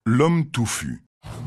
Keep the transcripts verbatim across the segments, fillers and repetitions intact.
L'homme touffu.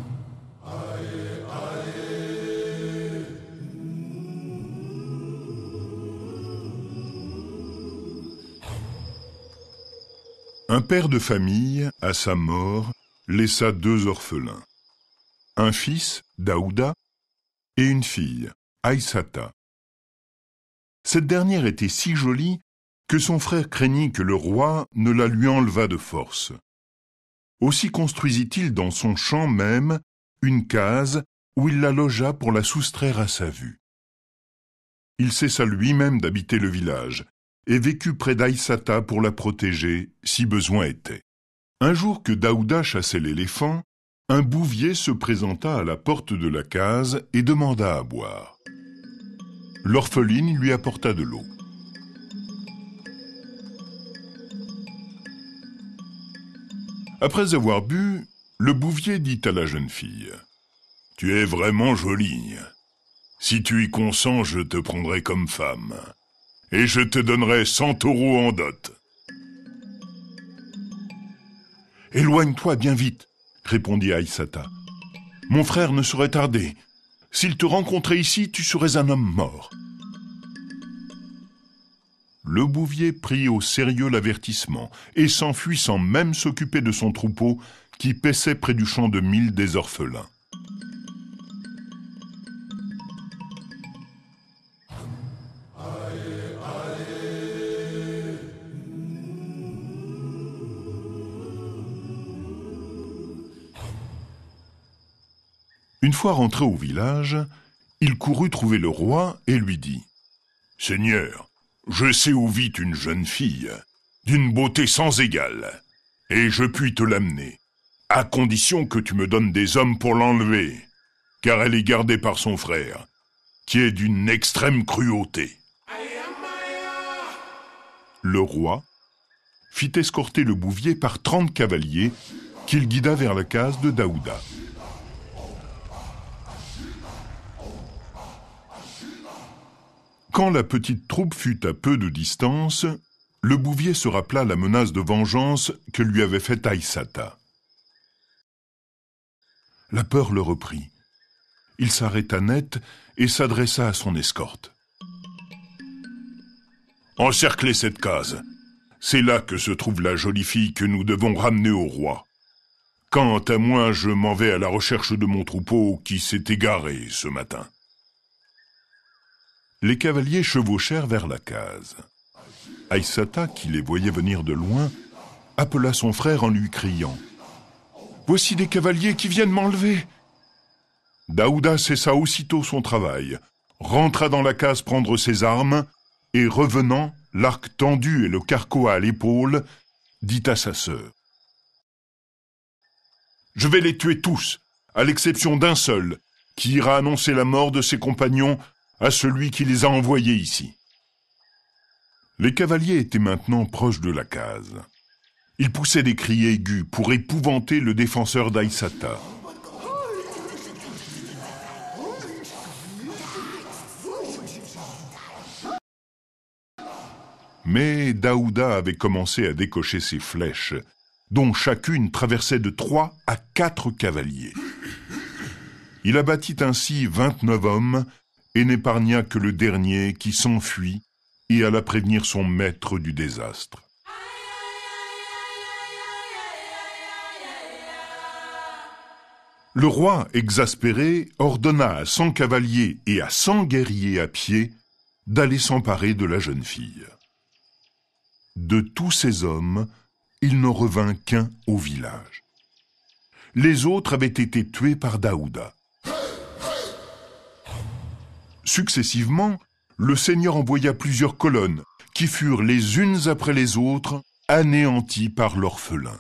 Un père de famille, à sa mort, laissa deux orphelins. Un fils, Daouda, et une fille, Aïssata. Cette dernière était si jolie que son frère craignit que le roi ne la lui enlevât de force. Aussi construisit-il dans son champ même une case où il la logea pour la soustraire à sa vue. Il cessa lui-même d'habiter le village et vécut près d'Aïssata pour la protéger si besoin était. Un jour que Daouda chassait l'éléphant, un bouvier se présenta à la porte de la case et demanda à boire. L'orpheline lui apporta de l'eau. Après avoir bu, le bouvier dit à la jeune fille : « Tu es vraiment jolie. Si tu y consens, je te prendrai comme femme, et je te donnerai cent taureaux en dot. » « Éloigne-toi bien vite, » répondit Aïssata. « Mon frère ne saurait tarder. S'il te rencontrait ici, tu serais un homme mort. » Le bouvier prit au sérieux l'avertissement et s'enfuit sans même s'occuper de son troupeau qui paissait près du champ de mil des orphelins. Une fois rentré au village, il courut trouver le roi et lui dit : « Seigneur, je sais où vit une jeune fille, d'une beauté sans égale, et je puis te l'amener, à condition que tu me donnes des hommes pour l'enlever, car elle est gardée par son frère, qui est d'une extrême cruauté. » Le roi fit escorter le bouvier par trente cavaliers qu'il guida vers la case de Daouda. Quand la petite troupe fut à peu de distance, le bouvier se rappela la menace de vengeance que lui avait faite Aïssata. La peur le reprit. Il s'arrêta net et s'adressa à son escorte. « Encerclez cette case. C'est là que se trouve la jolie fille que nous devons ramener au roi. Quant à moi, je m'en vais à la recherche de mon troupeau qui s'est égaré ce matin. » Les cavaliers chevauchèrent vers la case. Aïssata, qui les voyait venir de loin, appela son frère en lui criant : « Voici des cavaliers qui viennent m'enlever !» Daouda cessa aussitôt son travail, rentra dans la case prendre ses armes, et revenant, l'arc tendu et le carquois à l'épaule, dit à sa sœur : « Je vais les tuer tous, à l'exception d'un seul, qui ira annoncer la mort de ses compagnons à celui qui les a envoyés ici. » Les cavaliers étaient maintenant proches de la case. Ils poussaient des cris aigus pour épouvanter le défenseur d'Aïssata. Mais Daouda avait commencé à décocher ses flèches, dont chacune traversait de trois à quatre cavaliers. Il abattit ainsi vingt-neuf hommes et n'épargna que le dernier qui s'enfuit et alla prévenir son maître du désastre. Le roi, exaspéré, ordonna à cent cavaliers et à cent guerriers à pied d'aller s'emparer de la jeune fille. De tous ces hommes, il n'en revint qu'un au village. Les autres avaient été tués par Daouda. Successivement, le Seigneur envoya plusieurs colonnes qui furent les unes après les autres anéanties par l'orphelin.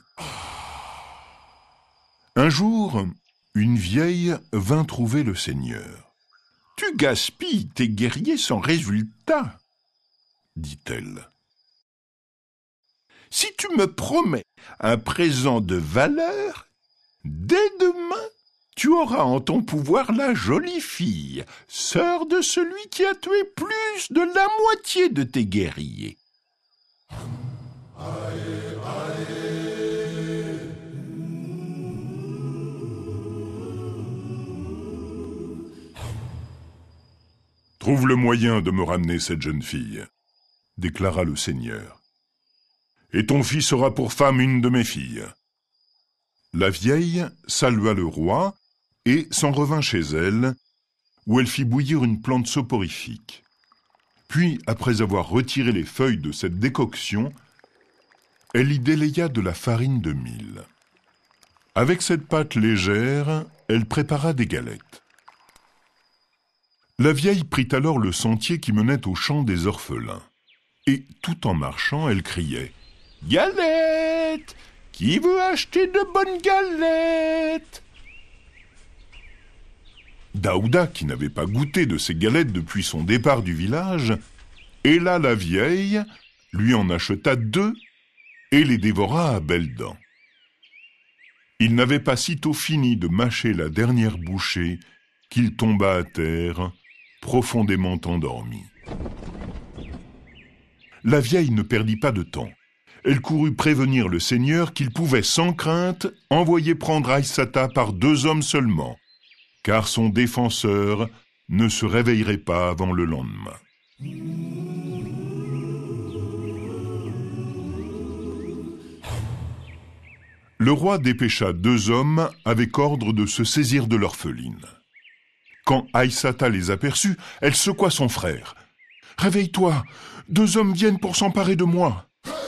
Un jour, une vieille vint trouver le Seigneur. « Tu gaspilles tes guerriers sans résultat, » dit-elle. « Si tu me promets un présent de valeur, dès demain, tu auras en ton pouvoir la jolie fille, sœur de celui qui a tué plus de la moitié de tes guerriers. » Trouve le moyen de me ramener cette jeune fille, déclara le seigneur. Et ton fils aura pour femme une de mes filles. La vieille salua le roi et s'en revint chez elle, où elle fit bouillir une plante soporifique. Puis, après avoir retiré les feuilles de cette décoction, elle y délaya de la farine de mil. Avec cette pâte légère, elle prépara des galettes. La vieille prit alors le sentier qui menait au champ des orphelins. Et, tout en marchant, elle criait « Galettes! Qui veut acheter de bonnes galettes ?» Daouda, qui n'avait pas goûté de ces galettes depuis son départ du village, héla la vieille, lui en acheta deux et les dévora à belles dents. Il n'avait pas sitôt fini de mâcher la dernière bouchée qu'il tomba à terre, profondément endormi. La vieille ne perdit pas de temps. Elle courut prévenir le seigneur qu'il pouvait sans crainte envoyer prendre Aïssata par deux hommes seulement, car son défenseur ne se réveillerait pas avant le lendemain. Le roi dépêcha deux hommes avec ordre de se saisir de l'orpheline. Quand Aïssata les aperçut, elle secoua son frère. « Réveille-toi, deux hommes viennent pour s'emparer de moi. »«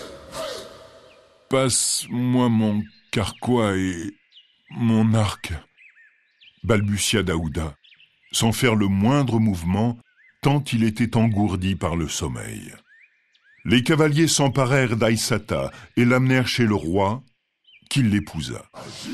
Passe-moi mon carquois et mon arc. » balbutia Daouda, sans faire le moindre mouvement, tant il était engourdi par le sommeil. Les cavaliers s'emparèrent d'Aïssata et l'amenèrent chez le roi, qui l'épousa.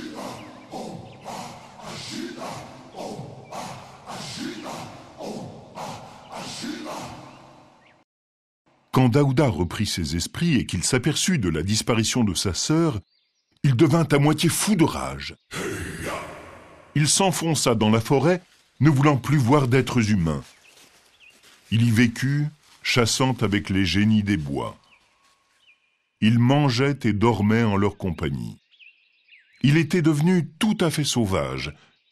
Quand Daouda reprit ses esprits et qu'il s'aperçut de la disparition de sa sœur, il devint à moitié fou de rage. Il s'enfonça dans la forêt, ne voulant plus voir d'êtres humains. Il y vécut, chassant avec les génies des bois. Il mangeait et dormait en leur compagnie. Il était devenu tout à fait sauvage.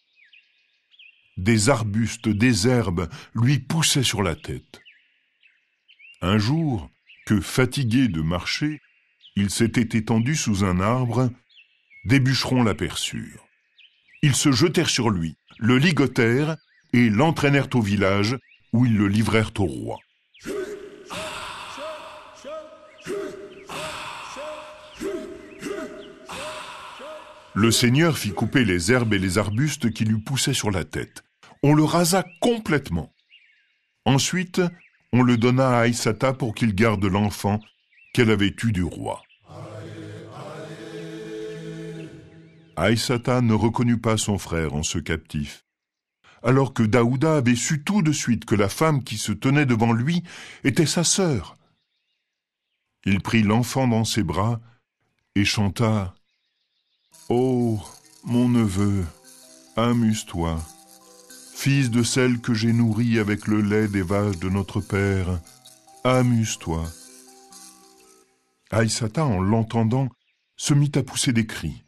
Des arbustes, des herbes lui poussaient sur la tête. Un jour, que fatigué de marcher, il s'était étendu sous un arbre, des bûcherons l'aperçurent. Ils se jetèrent sur lui, le ligotèrent et l'entraînèrent au village où ils le livrèrent au roi. Le seigneur fit couper les herbes et les arbustes qui lui poussaient sur la tête. On le rasa complètement. Ensuite, on le donna à Aïssata pour qu'il garde l'enfant qu'elle avait eu du roi. Aïssata ne reconnut pas son frère en ce captif, alors que Daouda avait su tout de suite que la femme qui se tenait devant lui était sa sœur. Il prit l'enfant dans ses bras et chanta « Oh, mon neveu, amuse-toi, fils de celle que j'ai nourrie avec le lait des vaches de notre père, amuse-toi. » Aïssata, en l'entendant, se mit à pousser des cris.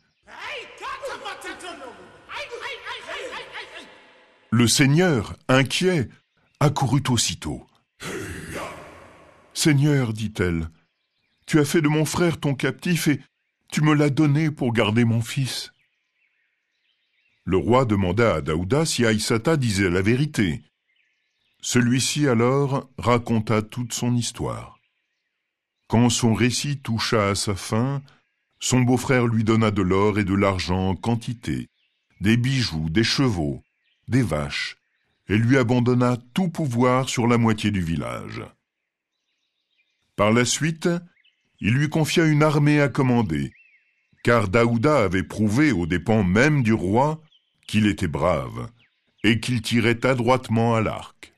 Le seigneur, inquiet, accourut aussitôt. « Seigneur, dit-elle, tu as fait de mon frère ton captif et tu me l'as donné pour garder mon fils. » Le roi demanda à Daouda si Aïssata disait la vérité. Celui-ci alors raconta toute son histoire. Quand son récit toucha à sa fin, son beau-frère lui donna de l'or et de l'argent en quantité, des bijoux, des chevaux, des vaches, et lui abandonna tout pouvoir sur la moitié du village. Par la suite, il lui confia une armée à commander, car Daouda avait prouvé aux dépens même du roi qu'il était brave et qu'il tirait adroitement à l'arc.